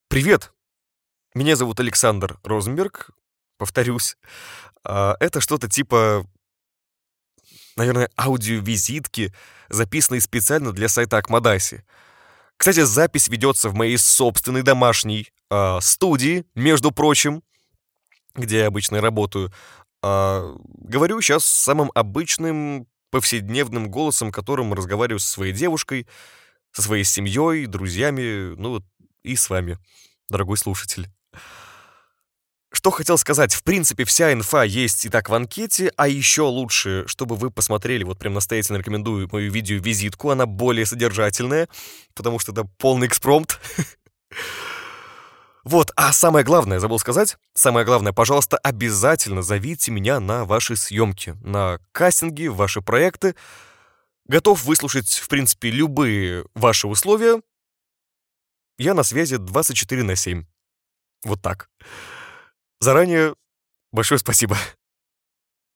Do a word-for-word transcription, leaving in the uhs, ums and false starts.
Привет! Меня зовут Александр Розенберг, повторюсь. А, Это что-то типа, наверное, аудиовизитки, записанной специально для сайта Акмодаси. Кстати, запись ведется в моей собственной домашней а, студии, между прочим, где я обычно работаю. А, Говорю сейчас самым обычным повседневным голосом, которым разговариваю со своей девушкой, со своей семьей, друзьями, ну вот и с вами, дорогой слушатель. Что хотел сказать, в принципе, вся инфа есть и так в анкете, а еще лучше, чтобы вы посмотрели, вот прям настоятельно рекомендую мою видеовизитку, она более содержательная, потому что это полный экспромт. Вот, а самое главное, забыл сказать, самое главное, пожалуйста, обязательно зовите меня на ваши съемки, на кастинги, в ваши проекты. Готов выслушать, в принципе, любые ваши условия. Я на связи двадцать четыре на семь. Вот так. Заранее большое спасибо.